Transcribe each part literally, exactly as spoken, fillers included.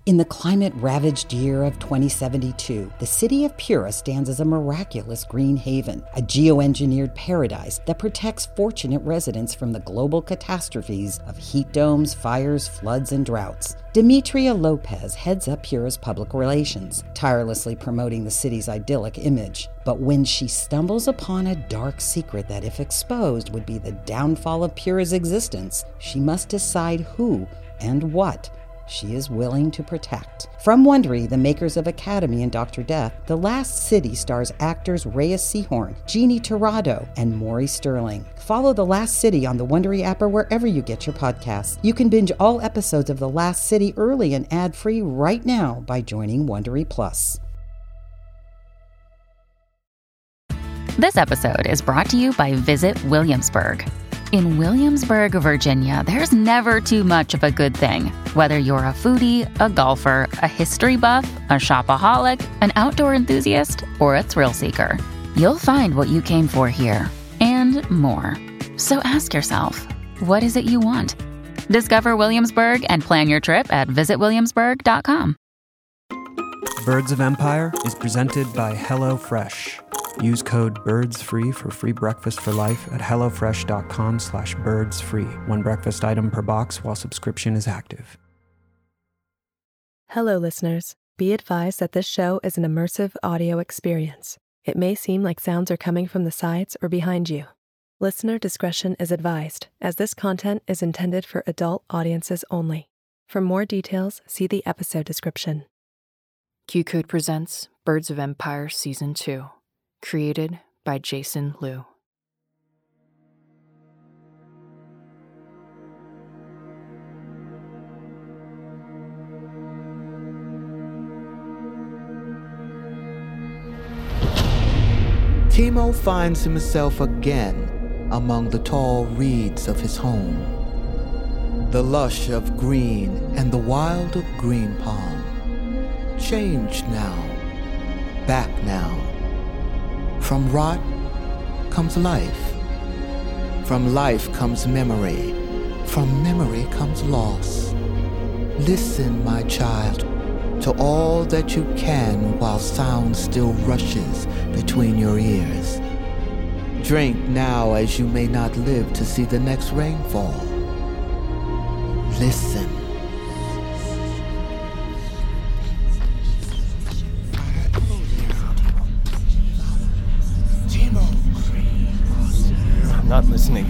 In the climate-ravaged year of twenty seventy-two, the city of Pura stands as a miraculous green haven, a geoengineered paradise that protects fortunate residents from the global catastrophes of heat domes, fires, floods, and droughts. Demetria Lopez heads up Pura's public relations, tirelessly promoting the city's idyllic image. But when she stumbles upon a dark secret that, if exposed, would be the downfall of Pura's existence, she must decide who and what she is willing to protect. From Wondery, the makers of Academy and Doctor Death, The Last City stars actors Reyes Sehorn, Jeannie Torrado, and Maury Sterling. Follow The Last City on the Wondery app or wherever you get your podcasts. You can binge all episodes of The Last City early and ad-free right now by joining Wondery Plus. This episode is brought to you by Visit Williamsburg. In Williamsburg, Virginia, there's never too much of a good thing. Whether you're a foodie, a golfer, a history buff, a shopaholic, an outdoor enthusiast, or a thrill seeker, you'll find what you came for here and more. So ask yourself, what is it you want? Discover Williamsburg and plan your trip at visit williamsburg dot com. Birds of Empire is presented by HelloFresh. Use code BIRDSFREE for free breakfast for life at hellofresh.com slash birdsfree. One breakfast item per box while subscription is active. Hello, listeners. Be advised that this show is an immersive audio experience. It may seem like sounds are coming from the sides or behind you. Listener discretion is advised, as this content is intended for adult audiences only. For more details, see the episode description. Q-Code presents Birds of Empire Season two. Created by Jason Liu. Timo finds himself again among the tall reeds of his home. The lush of green and the wild of green palm. Changed now, back now. From rot comes life. From life comes memory. From memory comes loss. Listen, my child, to all that you can while sound still rushes between your ears. Drink now as you may not live to see the next rainfall. Listen. Not listening.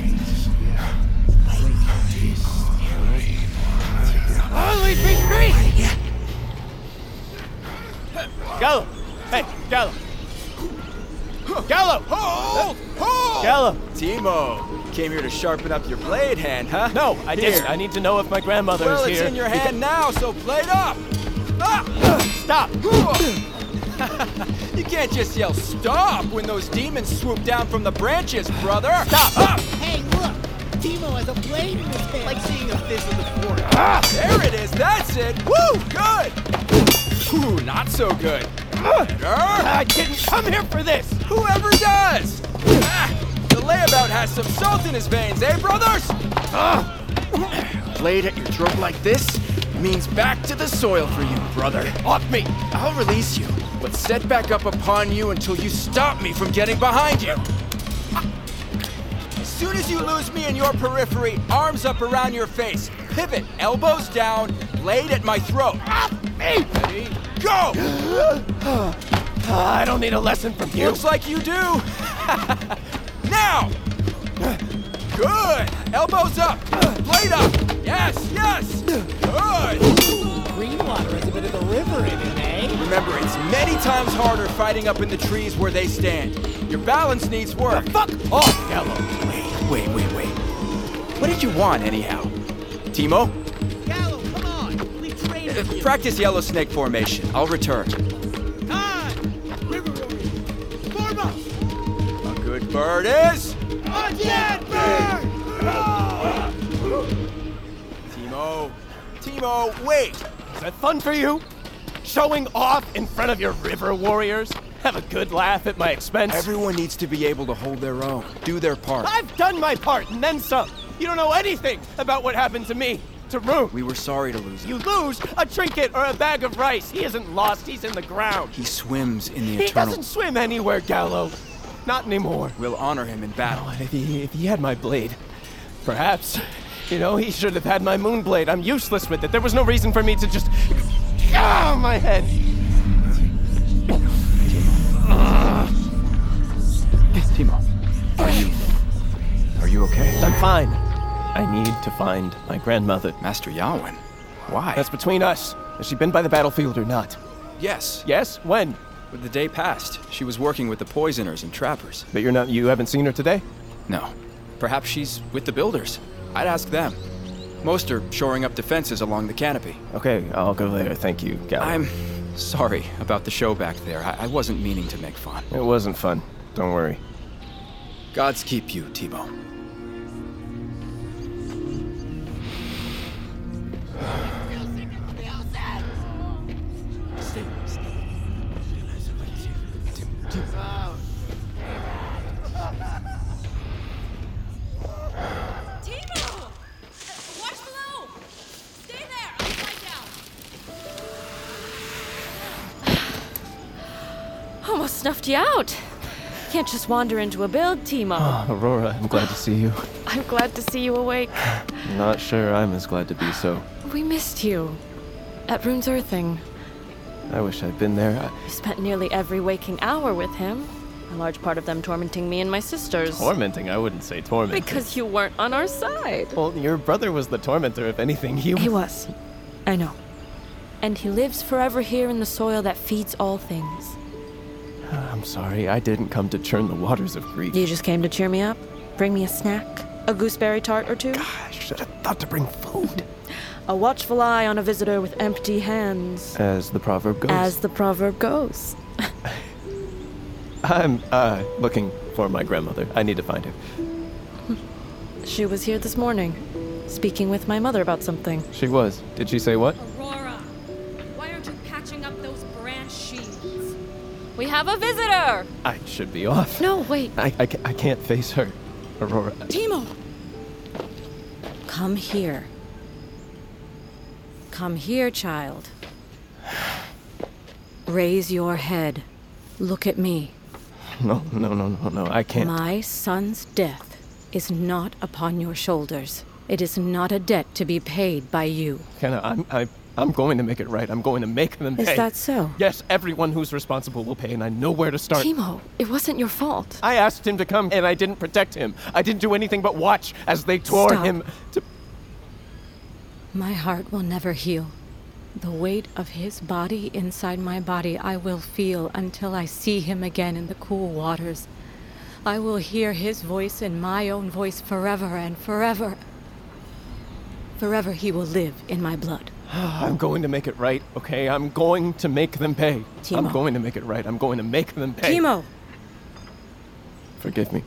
Oh, leave me free! Gallo! Hey, Gallo! Gallo! Hold! Hold! Gallo! Timo, came here to sharpen up your blade hand, huh? No, I Here. didn't. I need to know if my grandmother well, is here. Well, it's in your hand now, so blade up! Ah! Stop! You can't just yell stop when those demons swoop down from the branches, brother! Stop! Ah! Hey, look! Timo has a blade in his hand! Like seeing a fist in the fork. Ah! There it is, that's it! Woo! Good! Ooh, not so good. I didn't come here for this! Whoever does! Ah, the layabout has some salt in his veins, eh, brothers? Ah! Blade at your throat like this means back to the soil for you, brother. Off me! I'll release you, but set back up upon you until you stop me from getting behind you. As soon as you lose me in your periphery, arms up around your face, pivot, elbows down, blade at my throat. Off me! Ready? Go! I don't need a lesson from you. Looks like you do. Now! Good! Elbows up! Blade up! Yes, yes! Good! Green water has a bit of the river in it, eh? Remember, it's many times harder fighting up in the trees where they stand. Your balance needs work. The fuck off, Gallo! Wait, wait, wait, wait. What did you want, anyhow? Timo? Gallo, come on! We've trained Uh, with you. practice yellow snake formation. I'll return. Time! River warriors! Form up! A good bird is... A dead bird! Timo. Timo, wait! Is that fun for you? Showing off in front of your river warriors? Have a good laugh at my expense? Everyone needs to be able to hold their own, do their part. I've done my part and then some. You don't know anything about what happened to me. to Rune. We were sorry to lose him. You lose a trinket or a bag of rice. He isn't lost, he's in the ground. He swims in the He eternal... doesn't swim anywhere, Gallo. Not anymore. We'll honor him in battle. Oh, if he, if he had my blade, perhaps, you know, he should have had my moon blade. I'm useless with it. There was no reason for me to just... Ah, my head. Timo, are you... Are you okay? I'm fine. I need to find my grandmother. Master Yawen? Why? That's between us. Has she been by the battlefield or not? Yes. Yes? When? The day passed. She was working with the poisoners and trappers. But you're not... You haven't seen her today? No. Perhaps she's with the builders. I'd ask them. Most are shoring up defenses along the canopy. Okay, I'll go there. Thank you, Gallo. I'm sorry about the show back there. I, I wasn't meaning to make fun. It wasn't fun. Don't worry. Gods keep you, Timo. Almost snuffed you out. Can't just wander into a build, Timo. Oh, Aurora, I'm glad to see you. I'm glad to see you awake. Not sure I'm as glad to be so. We missed you. At Rune's Earthing. I wish I'd been there. I... You spent nearly every waking hour with him. A large part of them tormenting me and my sisters. Tormenting? I wouldn't say tormenting. Because you weren't on our side. Well, your brother was the tormentor, if anything. He was... He was. I know. And he lives forever here in the soil that feeds all things. I'm sorry, I didn't come to churn the waters of grief. You just came to cheer me up? Bring me a snack? A gooseberry tart or two? Gosh, I should have thought to bring food. A watchful eye on a visitor with empty hands. As the proverb goes. As the proverb goes. I'm, uh, looking for my grandmother. I need to find her. She was here this morning, speaking with my mother about something. She was. Did she say what? Aurora, why aren't you patching up those branch sheets? We have a visitor! I should be off. No, wait. I, I, I can't face her, Aurora. Timo! Come here. Come here, child. Raise your head. Look at me. No, no, no, no, no, I can't. My son's death is not upon your shoulders. It is not a debt to be paid by you. Kenna, I'm, I, I'm going to make it right. I'm going to make them pay. Is that so? Yes, everyone who's responsible will pay, and I know where to start. Timo, it wasn't your fault. I asked him to come, and I didn't protect him. I didn't do anything but watch as they tore Stop. him to... My heart will never heal. The weight of his body inside my body I will feel until I see him again in the cool waters. I will hear his voice in my own voice forever and forever. Forever he will live in my blood. I'm going to make it right, okay? I'm going to make them pay. Timo. I'm going to make it right. I'm going to make them pay. Timo! Forgive me.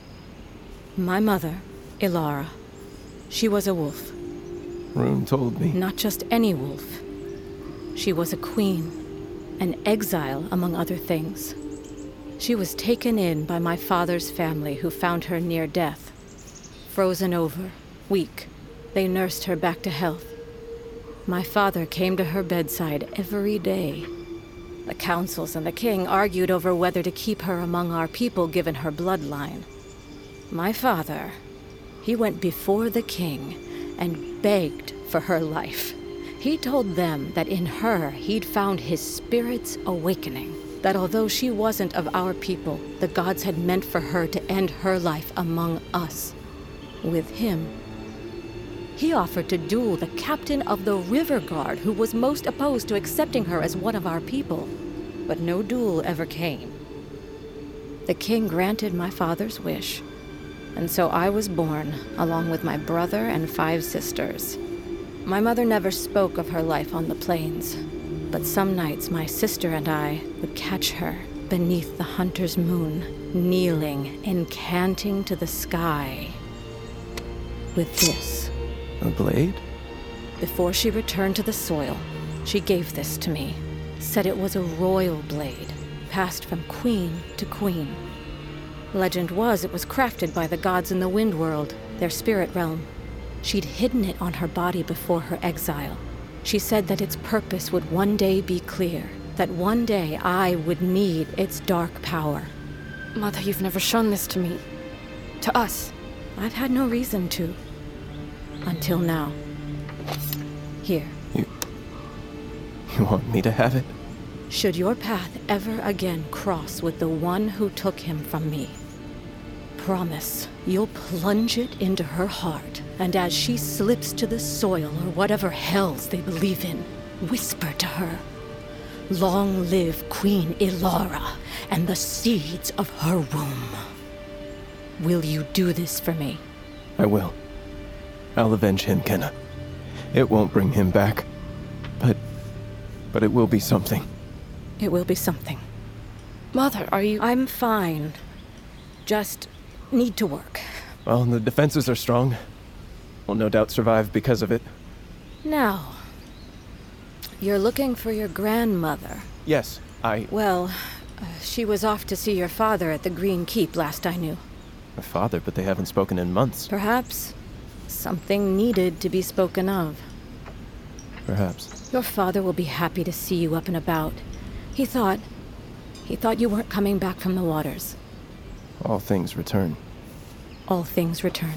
My mother, Ilara, she was a wolf. Rune told me. Not just any wolf. She was a queen, an exile among other things. She was taken in by my father's family who found her near death. Frozen over, weak, they nursed her back to health. My father came to her bedside every day. The councils and the king argued over whether to keep her among our people given her bloodline. My father, he went before the king and begged for her life. He told them that in her he'd found his spirit's awakening, that although she wasn't of our people, the gods had meant for her to end her life among us, with him. He offered to duel the captain of the River Guard, who was most opposed to accepting her as one of our people, but no duel ever came. The king granted my father's wish, and so I was born, along with my brother and five sisters. My mother never spoke of her life on the plains, but some nights my sister and I would catch her beneath the hunter's moon, kneeling, incanting to the sky with this. A blade? Before she returned to the soil, she gave this to me, said it was a royal blade, passed from queen to queen. Legend was it was crafted by the gods in the wind world, their spirit realm. She'd hidden it on her body before her exile. She said that its purpose would one day be clear, that one day I would need its dark power. Mother, you've never shown this to me. To us. I've had no reason to. Until now. Here. You... You want me to have it? Should your path ever again cross with the one who took him from me, promise you'll plunge it into her heart, and as she slips to the soil or whatever hells they believe in, whisper to her, "Long live Queen Ilara and the seeds of her womb." Will you do this for me? I will. I'll avenge him, Kenna. It won't bring him back. But... but it will be something. It will be something. Mother, are you... I'm fine. Just need to work. Well, the defenses are strong. We'll no doubt survive because of it. Now, you're looking for your grandmother. Yes, I... Well, uh, she was off to see your father at the Green Keep last I knew. My father, but they haven't spoken in months. Perhaps something needed to be spoken of. Perhaps. Your father will be happy to see you up and about. He thought... he thought you weren't coming back from the waters. All things return. All things return.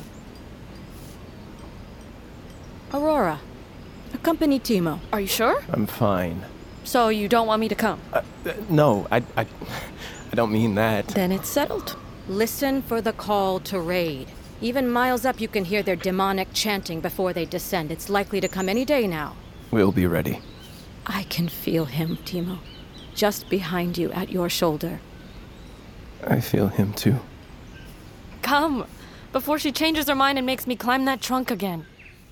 Aurora, accompany Timo. Are you sure? I'm fine. So you don't want me to come? Uh, uh, no, I, I... I don't mean that. Then it's settled. Listen for the call to raid. Even miles up you can hear their demonic chanting before they descend. It's likely to come any day now. We'll be ready. I can feel him, Timo. Just behind you, at your shoulder. I feel him too. Come, before she changes her mind and makes me climb that trunk again.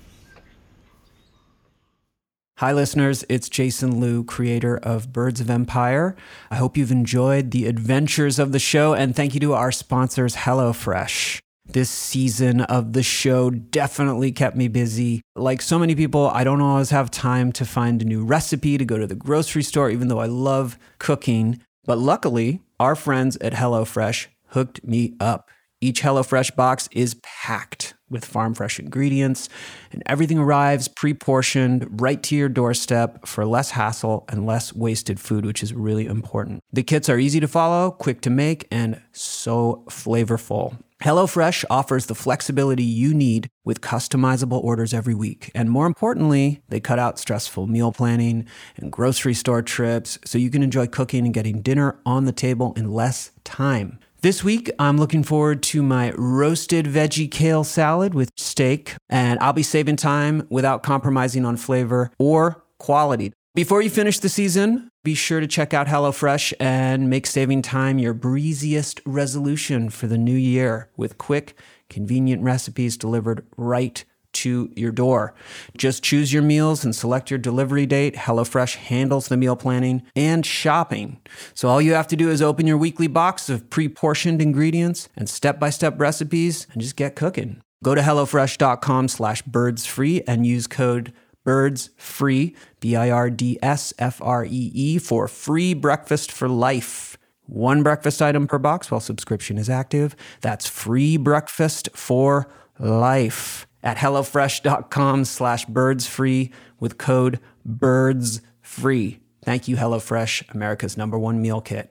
Hi, listeners. It's Jason Liu, creator of Birds of Empire. I hope you've enjoyed the adventures of the show, and thank you to our sponsors, HelloFresh. This season of the show definitely kept me busy. Like so many people, I don't always have time to find a new recipe to go to the grocery store, even though I love cooking. But luckily, our friends at HelloFresh hooked me up. Each HelloFresh box is packed with farm fresh ingredients, and everything arrives pre-portioned right to your doorstep for less hassle and less wasted food, which is really important. The kits are easy to follow, quick to make, and so flavorful. HelloFresh offers the flexibility you need with customizable orders every week. And more importantly, they cut out stressful meal planning and grocery store trips so you can enjoy cooking and getting dinner on the table in less time. This week, I'm looking forward to my roasted veggie kale salad with steak, and I'll be saving time without compromising on flavor or quality. Before you finish the season, be sure to check out HelloFresh and make saving time your breeziest resolution for the new year with quick, convenient recipes delivered right to your door. Just choose your meals and select your delivery date. HelloFresh handles the meal planning and shopping. So all you have to do is open your weekly box of pre-portioned ingredients and step-by-step recipes and just get cooking. Go to HelloFresh.com slash birdsfree and use code BIRDSFREE, B I R D S F R E E, for free breakfast for life. One breakfast item per box while subscription is active. That's free breakfast for life at HelloFresh.com slash birdsfree with code BIRDSFREE. Thank you, HelloFresh, America's number one meal kit.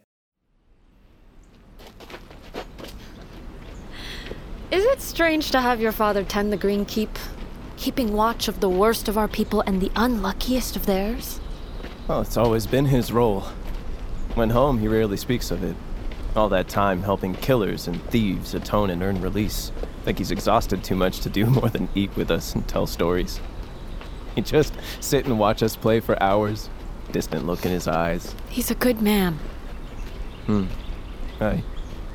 Is it strange to have your father tend the Green Keep, keeping watch of the worst of our people and the unluckiest of theirs? Well, it's always been his role. When home, he rarely speaks of it. All that time helping killers and thieves atone and earn release. I think he's exhausted too much to do more than eat with us and tell stories. He'd just sit and watch us play for hours, distant look in his eyes. He's a good man. Hmm. Aye.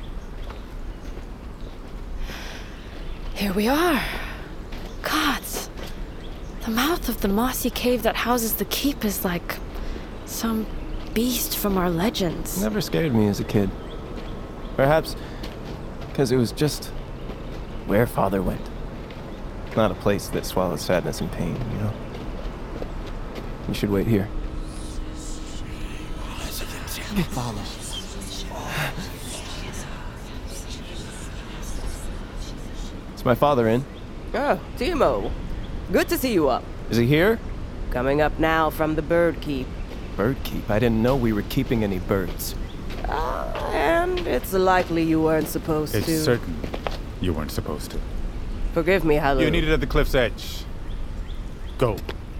Here we are. Gods. The mouth of the mossy cave that houses the keep is like some beast from our legends. Never scared me as a kid. Perhaps because it was just where Father went. Not a place that swallows sadness and pain, you know? You should wait here. Follow. Is my father in? Oh, Timo. Good to see you up. Is he here? Coming up now from the bird keep. Bird keep? I didn't know we were keeping any birds. Uh, and it's likely you weren't supposed it's to. It's certain you weren't supposed to. Forgive me, Halu. You need it at the cliff's edge. Go.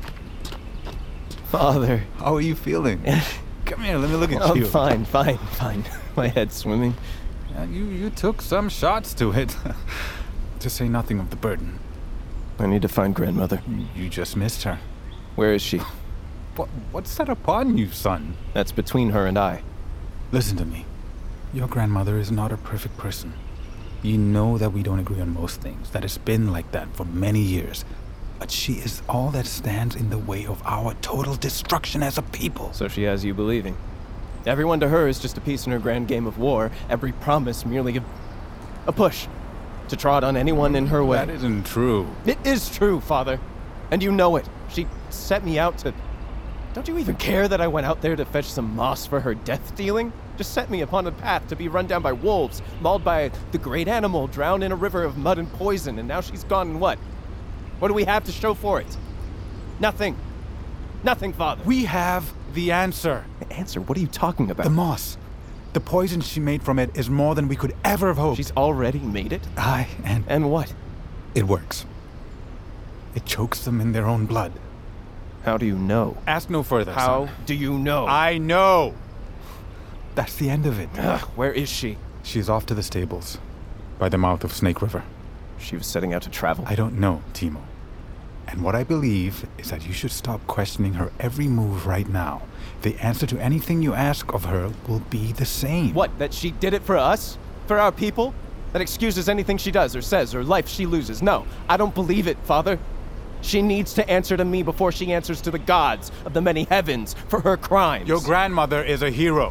Father. How are you feeling? Come here, let me look at oh, you. Fine, fine, fine. My head's swimming. Yeah, you, you took some shots to it. To say nothing of the burden. I need to find grandmother. You just missed her. Where is she? What, what's that upon you, son? That's between her and I. Listen to me. Your grandmother is not a perfect person. You know that we don't agree on most things, that it's been like that for many years. But she is all that stands in the way of our total destruction as a people. So she has you believing. Everyone to her is just a piece in her grand game of war, every promise merely a, a push to trot on anyone in her way. That isn't true. It is true, Father. And you know it. She set me out to... Don't you even care that I went out there to fetch some moss for her death-dealing? Just set me upon a path to be run down by wolves, mauled by the great animal, drowned in a river of mud and poison, and now she's gone and what? What do we have to show for it? Nothing. Nothing, Father. We have the answer. The answer? What are you talking about? The moss. The poison she made from it is more than we could ever have hoped. She's already made it? Aye, and... And what? It works. It chokes them in their own blood. How do you know? Ask no further, How son. do you know? I know! That's the end of it. Ugh, where is she? She's off to the stables, by the mouth of Snake River. She was setting out to travel? I don't know, Timo. And what I believe is that you should stop questioning her every move right now. The answer to anything you ask of her will be the same. What, that she did it for us? For our people? That excuses anything she does or says or life she loses? No, I don't believe it, Father. She needs to answer to me before she answers to the gods of the many heavens for her crimes. Your grandmother is a hero.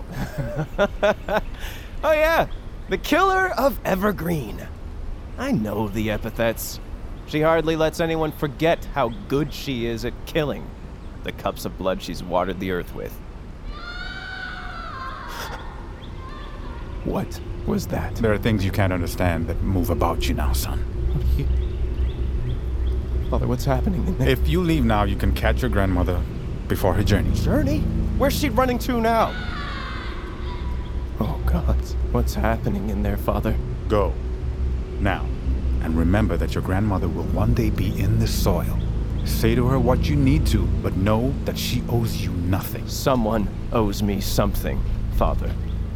Oh yeah, the killer of Evergreen. I know the epithets. She hardly lets anyone forget how good she is at killing. The cups of blood she's watered the earth with. What was that? There are things you can't understand that move about you now, son. What you... Father, what's happening in there? If you leave now, you can catch your grandmother before her journey. Journey? Where's she running to now? Oh, God. What's happening in there, Father? Go. Now. And remember that your grandmother will one day be in this soil. Say to her what you need to, but know that she owes you nothing. Someone owes me something, Father.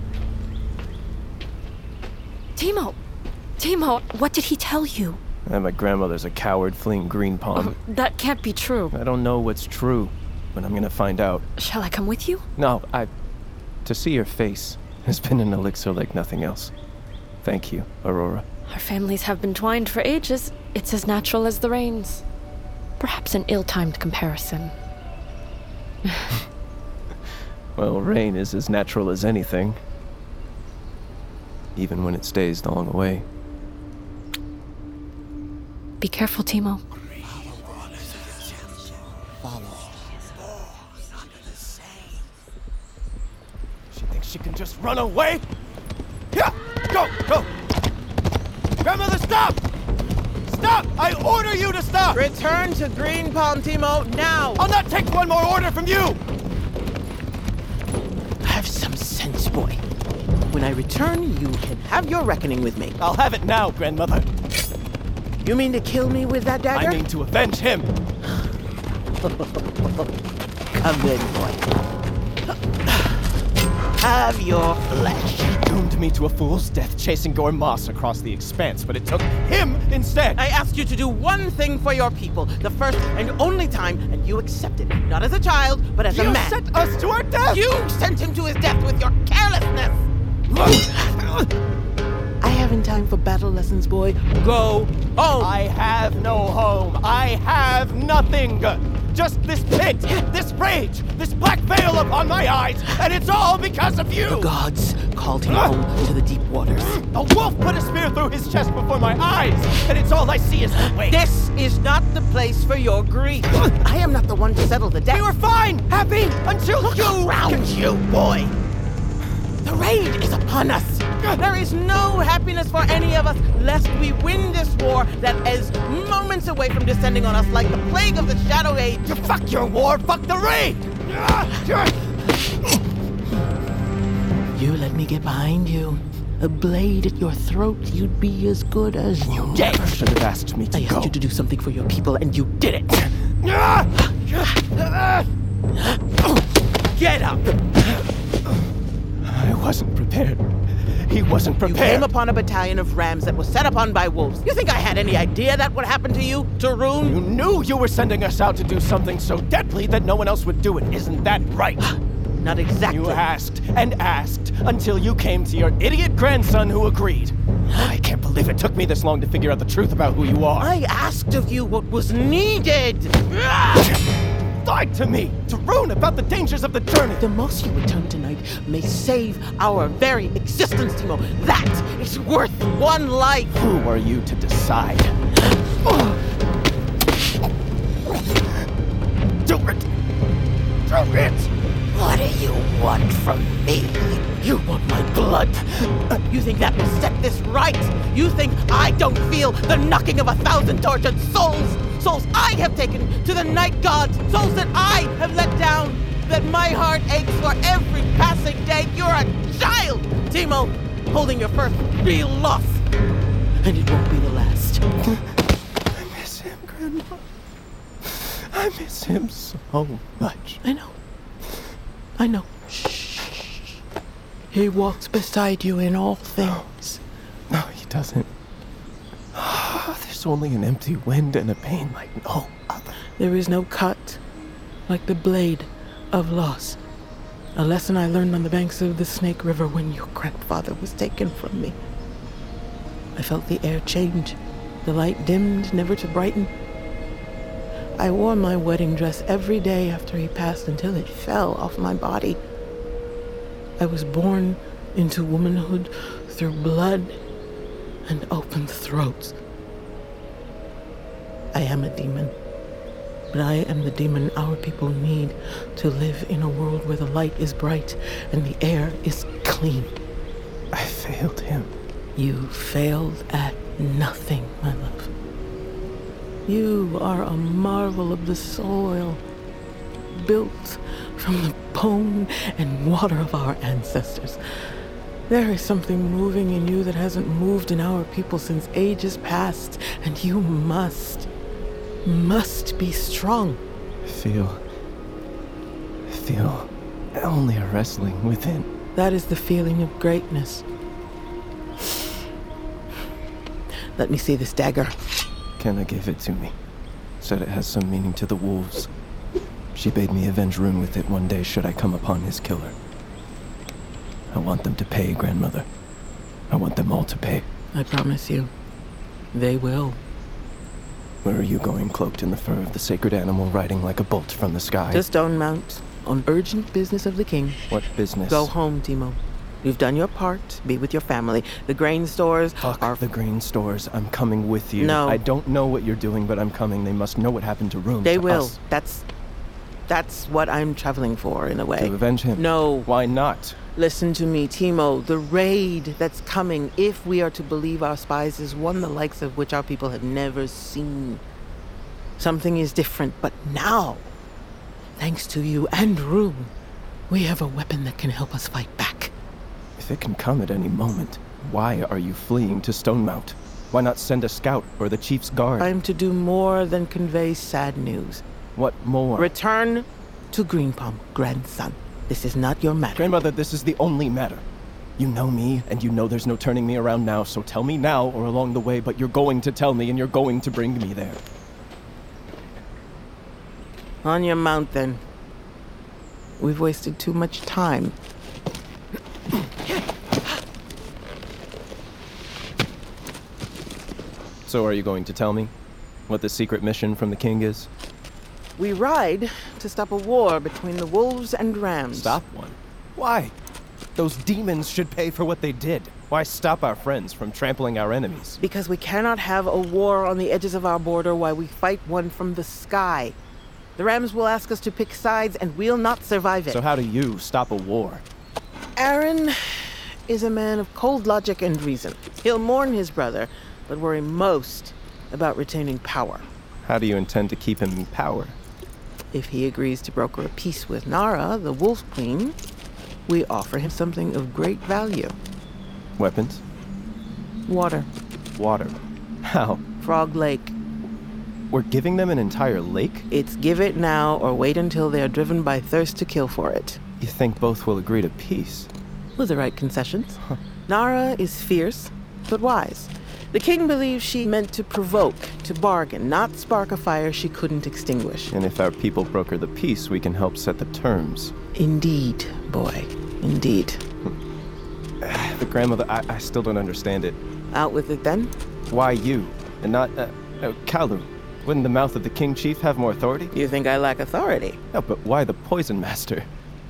Timo! Timo, what did he tell you? That my grandmother's a coward fleeing Green Palm. Oh, that can't be true. I don't know what's true, but I'm gonna find out. Shall I come with you? No, I... To see your face has been an elixir like nothing else. Thank you, Aurora. Our families have been twined for ages. It's as natural as the rains. Perhaps an ill-timed comparison. Well, rain is as natural as anything. Even when it stays long away. Be careful, Timo. She thinks she can just run away? Yeah! Go! Go! Grandmother, stop! Stop! I order you to stop! Return to Green Palm, Timo, now! I'll not take one more order from you! Have some sense, boy. When I return, you can have your reckoning with me. I'll have it now, Grandmother. You mean to kill me with that dagger? I mean to avenge him. Come then, boy. Have your flesh. She doomed me to a fool's death chasing Gorm Moss across the expanse, but it took him instead. I asked you to do one thing for your people, the first and only time, and you accepted. Not as a child, but as you a man. You sent us to our death! You sent him to his death with your carelessness! I haven't time for battle lessons, boy. Go home! I have no home. I have nothing. Just this pit, this rage, this black veil upon my eyes, and it's all because of you! The gods called him home to the deep waters. A wolf put a spear through his chest before my eyes, and it's all I see is the way. This is not the place for your grief. I am not the one to settle the debt. We were fine, happy, until Look you... around you, boy! The raid is upon us. There is no happiness for any of us lest we win this war that is moments away from descending on us like the plague of the Shadow Age. Fuck your war, fuck the raid! You let me get behind you. A blade at your throat, you'd be as good as You dead. never should have asked me to I go. asked you to do something for your people, and you did it. Get up! I wasn't prepared. He wasn't You prepared. came upon a battalion of rams that was set upon by wolves. You think I had any idea that would happen to you, Tarun? You knew you were sending us out to do something so deadly that no one else would do it. Isn't that right? Not exactly. You asked and asked until you came to your idiot grandson who agreed. I can't believe it took me this long to figure out the truth about who you are. I asked of you what was needed. Lied to me, to ruin about the dangers of the journey. The most you return tonight may save our very existence, Timo. That is worth one life. Who are you to decide? Do it! Do it! What do you want from me? You want my blood? You think that will set this right? You think I don't feel the knocking of a thousand tortured souls? Souls I have taken to the night gods, souls that I have let down, that my heart aches for every passing day. You're a child, Timo, holding your first real loss. And it won't be the last. I miss him, Grandma. I miss him so much. I know. I know. Shh. He walks beside you in all things. No, he doesn't. There's only an empty wind and a pain like no other. There is no cut like the blade of loss. A lesson I learned on the banks of the Snake River when your grandfather was taken from me. I felt the air change. The light dimmed, never to brighten. I wore my wedding dress every day after he passed until it fell off my body. I was born into womanhood through blood and open throats. I am a demon, but I am the demon our people need to live in a world where the light is bright and the air is clean. I failed him. You failed at nothing, my love. You are a marvel of the soil, built from the bone and water of our ancestors. There is something moving in you that hasn't moved in our people since ages past, and you must, must be strong. I feel... I feel only a wrestling within. That is the feeling of greatness. Let me see this dagger. Kenna gave it to me. Said it has some meaning to the wolves. She bade me avenge Rune with it one day should I come upon his killer. I want them to pay, Grandmother. I want them all to pay. I promise you, they will. Where are you going, cloaked in the fur of the sacred animal, riding like a bolt from the sky? To Stonemount, on urgent business of the king. What business? Go home, Timo. You've done your part. Be with your family. The grain stores Fuck are... the grain stores. I'm coming with you. No. I don't know what you're doing, but I'm coming. They must know what happened to Rune. They to will. us. That's... That's what I'm traveling for, in a way. To avenge him? No. Why not? Listen to me, Timo. The raid that's coming, if we are to believe our spies, is one the likes of which our people have never seen. Something is different, but now, thanks to you and Rune, we have a weapon that can help us fight back. If it can come at any moment, why are you fleeing to Stonemount? Why not send a scout or the chief's guard? I'm to do more than convey sad news. What more? Return to Greenpalm, grandson. This is not your matter. Grandmother, this is the only matter. You know me, and you know there's no turning me around now, so tell me now or along the way, but you're going to tell me and you're going to bring me there. On your mount, then. We've wasted too much time. So are you going to tell me what the secret mission from the king is? We ride to stop a war between the wolves and rams. Stop one? Why? Those demons should pay for what they did. Why stop our friends from trampling our enemies? Because we cannot have a war on the edges of our border while we fight one from the sky. The rams will ask us to pick sides, and we'll not survive it. So how do you stop a war? Aaron, is a man of cold logic and reason. He'll mourn his brother, but worry most about retaining power. How do you intend to keep him in power? If he agrees to broker a peace with Nara, the Wolf Queen, we offer him something of great value. Weapons? Water. Water? How? Frog Lake. We're giving them an entire lake? It's give it now or wait until they are driven by thirst to kill for it. You think both will agree to peace? With the right concessions. Huh. Nara is fierce, but wise. The king believes she meant to provoke, to bargain, not spark a fire she couldn't extinguish. And if our people broker the peace, we can help set the terms. Indeed, boy. Indeed. But grandmother, I, I still don't understand it. Out with it then? Why you, and not, uh, uh, Kalu? Wouldn't the mouth of the king chief have more authority? You think I lack authority? No, but why the poison master?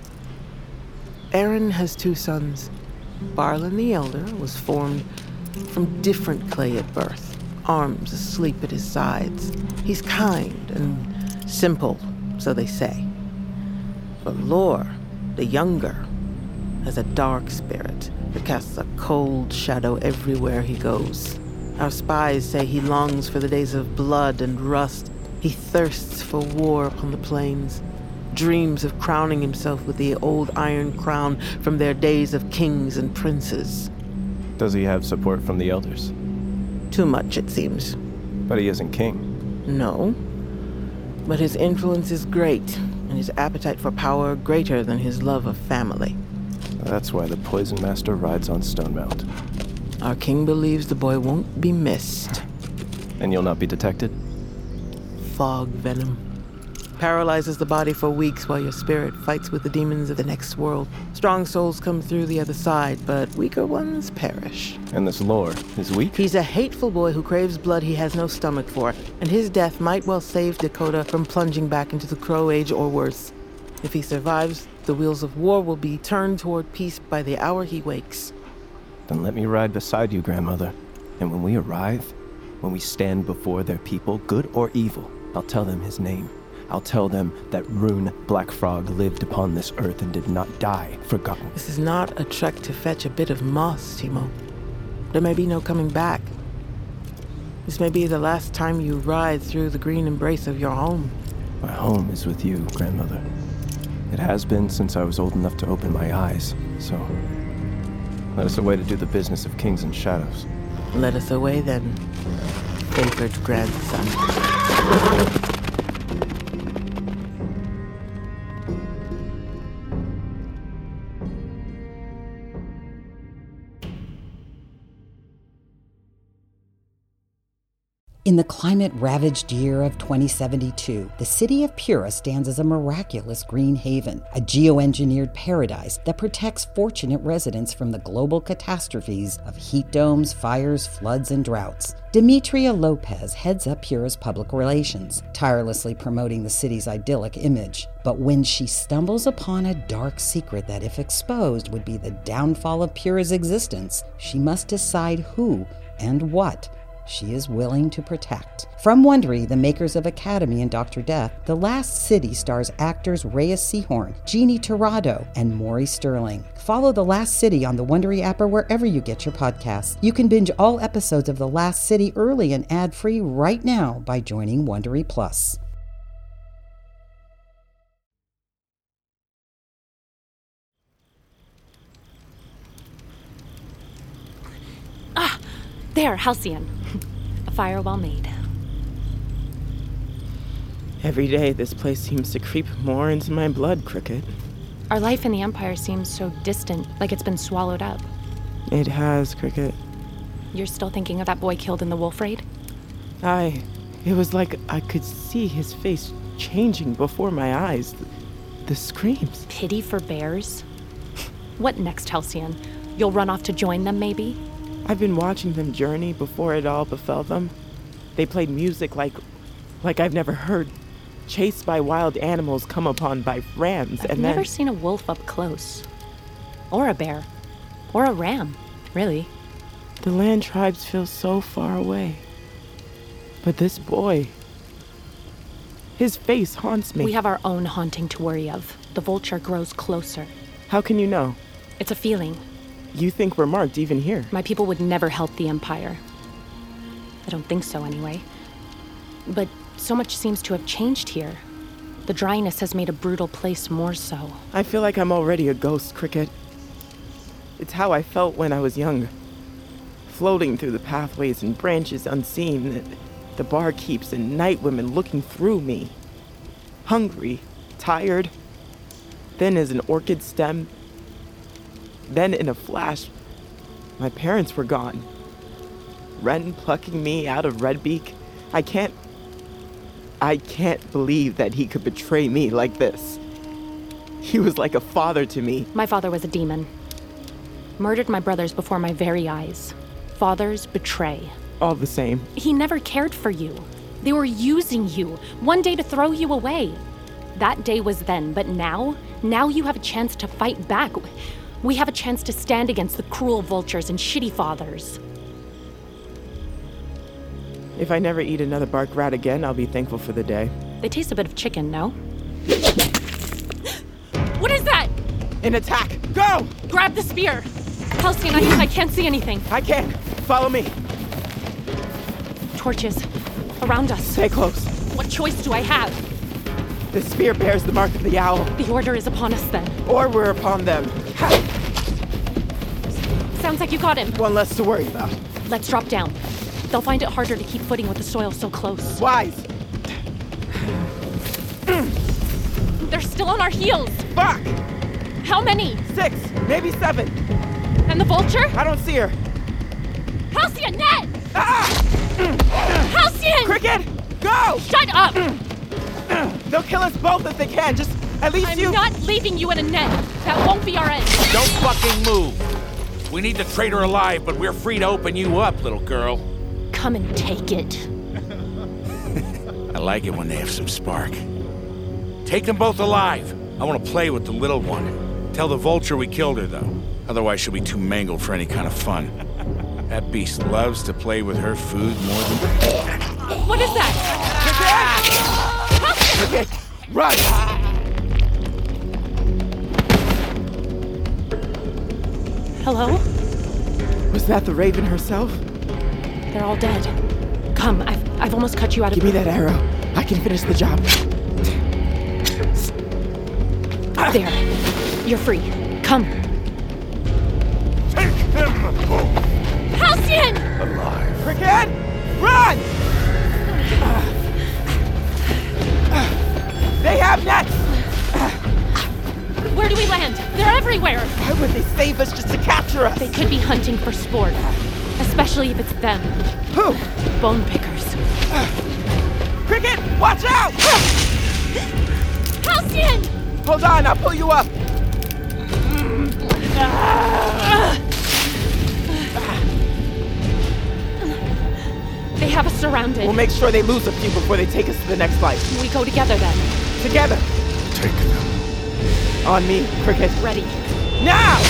Eren has two sons. Barlin the Elder was formed from different clay at birth, arms asleep at his sides. He's kind and simple, so they say. But Lore, the younger, has a dark spirit that casts a cold shadow everywhere he goes. Our spies say he longs for the days of blood and rust. He thirsts for war upon the plains, dreams of crowning himself with the old iron crown from their days of kings and princes. Does he have support from the elders? Too much, it seems. But he isn't king. No. But his influence is great, and his appetite for power greater than his love of family. That's why the poison master rides on Stonemount. Our king believes the boy won't be missed. And you'll not be detected? Fog venom. Paralyzes the body for weeks while your spirit fights with the demons of the next world. Strong souls come through the other side, but weaker ones perish. And this Lore is weak? He's a hateful boy who craves blood he has no stomach for, and his death might well save Dakota from plunging back into the Crow Age or worse. If he survives, the wheels of war will be turned toward peace by the hour he wakes. Then let me ride beside you, grandmother. And when we arrive, when we stand before their people, good or evil, I'll tell them his name. I'll tell them that Rune Blackfrog lived upon this earth and did not die forgotten. This is not a trek to fetch a bit of moss, Timo. There may be no coming back. This may be the last time you ride through the green embrace of your home. My home is with you, grandmother. It has been since I was old enough to open my eyes, so let us away to do the business of kings and shadows. Let us away then, favored grandson. In the climate-ravaged year of twenty seventy-two, the city of Pura stands as a miraculous green haven, a geoengineered paradise that protects fortunate residents from the global catastrophes of heat domes, fires, floods, and droughts. Demetria Lopez heads up Pura's public relations, tirelessly promoting the city's idyllic image. But when she stumbles upon a dark secret that, if exposed, would be the downfall of Pura's existence, she must decide who and what she is willing to protect. From Wondery, the makers of Academy and Doctor Death, The Last City stars actors Reyes Sehorn, Jeannie Torrado, and Maury Sterling. Follow The Last City on the Wondery app or wherever you get your podcasts. You can binge all episodes of The Last City early and ad-free right now by joining Wondery Plus. Ah! There, Halcyon. A fire well made. Every day, this place seems to creep more into my blood, Cricket. Our life in the Empire seems so distant, like it's been swallowed up. It has, Cricket. You're still thinking of that boy killed in the wolf raid? I... It was like I could see his face changing before my eyes. The, the screams. Pity for bears? What next, Halcyon? You'll run off to join them, maybe? I've been watching them journey before it all befell them. They played music like like I've never heard. Chased by wild animals come upon by rams, I've and never then... seen a wolf up close. Or a bear. Or a ram, really. The land tribes feel so far away. But this boy... His face haunts me. We have our own haunting to worry of. The vulture grows closer. How can you know? It's a feeling. You think we're marked even here? My people would never help the Empire. I don't think so, anyway. But so much seems to have changed here. The dryness has made a brutal place more so. I feel like I'm already a ghost, Cricket. It's how I felt when I was young. Floating through the pathways and branches unseen, the, the barkeeps and night women looking through me. Hungry, tired, thin as an orchid stem. Then in a flash, my parents were gone. Ren plucking me out of Redbeak. I can't... I can't believe that he could betray me like this. He was like a father to me. My father was a demon. Murdered my brothers before my very eyes. Fathers betray. All the same. He never cared for you. They were using you, one day to throw you away. That day was then, but now, now you have a chance to fight back. We have a chance to stand against the cruel vultures and shitty fathers. If I never eat another bark rat again, I'll be thankful for the day. They taste a bit of chicken, no? What is that? An attack! Go! Grab the spear! Halcyon, I, I can't see anything. I can. Follow me. Torches. Around us. Stay close. What choice do I have? The spear bears the mark of the owl. The order is upon us then. Or we're upon them. Sounds like you got him. One less to worry about. Let's drop down. They'll find it harder to keep footing with the soil so close. Wise. They're still on our heels. Fuck! How many? Six, maybe seven. And the vulture? I don't see her. Halcyon, Ned! Ah! Halcyon! Cricket, go! Shut up! They'll kill us both if they can. Just at least I'm you... I'm not leaving you in a net. That won't be our end. Don't fucking move. We need the traitor alive, but we're free to open you up, little girl. Come and take it. I like it when they have some spark. Take them both alive. I want to play with the little one. Tell the vulture we killed her, though. Otherwise, she'll be too mangled for any kind of fun. That beast loves to play with her food more than... What is that? Okay, run! Hello? Was that the Raven herself? They're all dead. Come, I've, I've almost cut you out of... Give me that arrow. I can finish the job. There. You're free. Come. Take him! Halcyon! Alive. Cricket! Run! They have nets! Where do we land? They're everywhere! Why would they save us just to capture us? They could be hunting for sport. Especially if it's them. Who? Bone pickers. Cricket, watch out! Halcyon! Hold on, I'll pull you up. They have us surrounded. We'll make sure they lose a few before they take us to the next light. We go together then. Together. Take them. On me, Cricket. Ready. Now!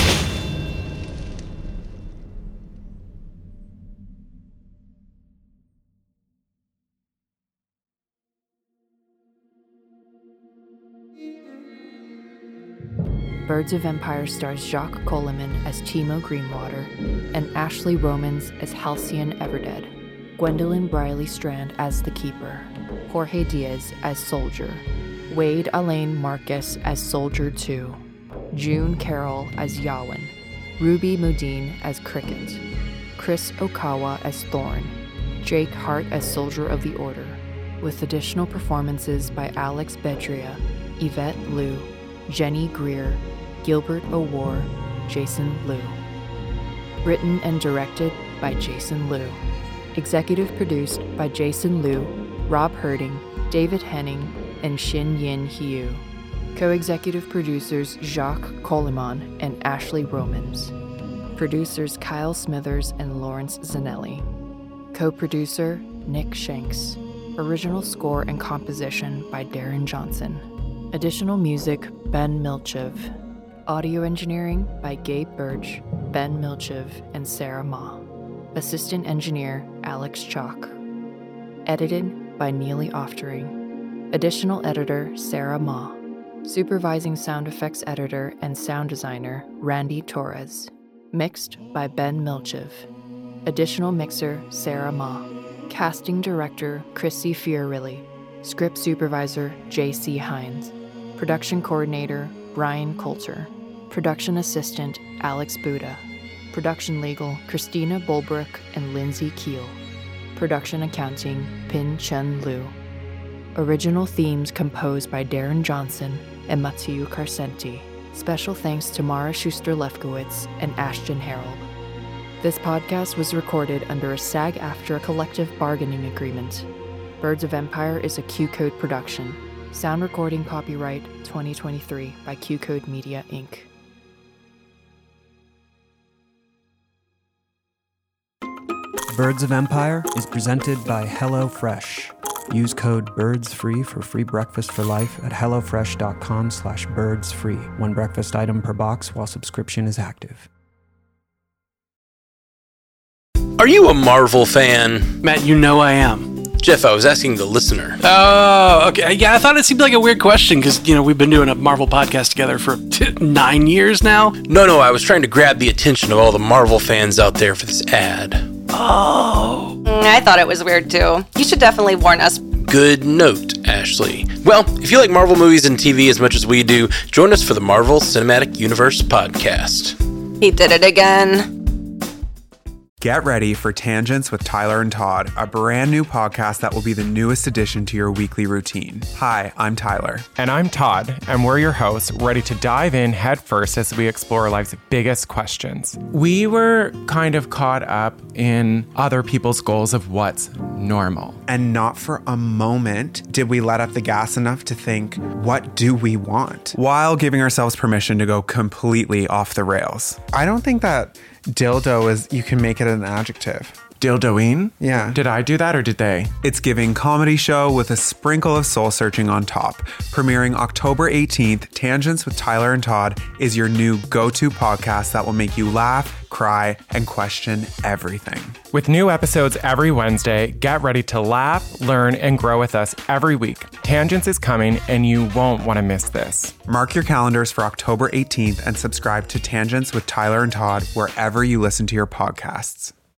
Birds of Empire stars Jacques Coleman as Timo Greenwater and Ashley Romans as Halcyon Everdead, Gwendolyn Briley Strand as the Keeper, Jorge Diaz as Soldier, Wade Alain Marcus as Soldier two, June Carroll as Yawen, Ruby Modine as Cricket, Chris Okawa as Thorn, Jake Hart as Soldier of the Order, with additional performances by Alex Bedria, Yvette Liu, Jenny Greer, Gilbert O'War, Jason Liu. Written and directed by Jason Liu. Executive produced by Jason Liu, Rob Herding, David Henning, and Shin Yin Hiu. Co-executive producers Jacques Coleman and Ashley Romans. Producers Kyle Smithers and Lawrence Zanelli. Co-producer Nick Shanks. Original score and composition by Darren Johnson. Additional music Ben Milchev. Audio engineering by Gabe Birch, Ben Milchev, and Sarah Ma. Assistant engineer Alex Chalk. Edited by Neely Oftering. Additional editor Sarah Ma. Supervising sound effects editor and sound designer Randy Torres. Mixed by Ben Milchev. Additional mixer, Sarah Ma. Casting director, Chrissy Fiorilli. Script supervisor, J C Hines. Production coordinator, Brian Coulter. Production assistant, Alex Buda. Production legal, Christina Bulbrook and Lindsay Keel. Production accounting, Pin Chen Liu. Original themes composed by Darren Johnson and Mathieu Carcenti. Special thanks to Mara Schuster-Lefkowitz and Ashton Harold. This podcast was recorded under a SAG-AFTRA collective bargaining agreement. Birds of Empire is a Q-Code production. Sound recording copyright twenty twenty-three by Q-Code Media, Incorporated. Birds of Empire is presented by HelloFresh. Use code BIRDSFREE for free breakfast for life at HelloFresh.com slash BIRDSFREE. One breakfast item per box while subscription is active. Are you a Marvel fan? Matt, you know I am. Jeff, I was asking the listener. Oh, okay. Yeah, I thought it seemed like a weird question because, you know, we've been doing a Marvel podcast together for nine years now. No, no, I was trying to grab the attention of all the Marvel fans out there for this ad. Oh. I thought it was weird, too. You should definitely warn us. Good note, Ashley. Well, if you like Marvel movies and T V as much as we do, join us for the Marvel Cinematic Universe podcast. He did it again. Get ready for Tangents with Tyler and Todd, a brand new podcast that will be the newest addition to your weekly routine. Hi, I'm Tyler. And I'm Todd, and we're your hosts, ready to dive in headfirst as we explore life's biggest questions. We were kind of caught up in other people's goals of what's normal. And not for a moment did we let up the gas enough to think, what do we want? While giving ourselves permission to go completely off the rails. I don't think that dildo is, you can make it an adjective. Dildoing? Yeah. Did I do that or did they? It's giving comedy show with a sprinkle of soul searching on top. Premiering October eighteenth, Tangents with Tyler and Todd is your new go-to podcast that will make you laugh, cry, and question everything. With new episodes every Wednesday, get ready to laugh, learn, and grow with us every week. Tangents is coming, and you won't want to miss this. Mark your calendars for October eighteenth and subscribe to Tangents with Tyler and Todd wherever you listen to your podcasts.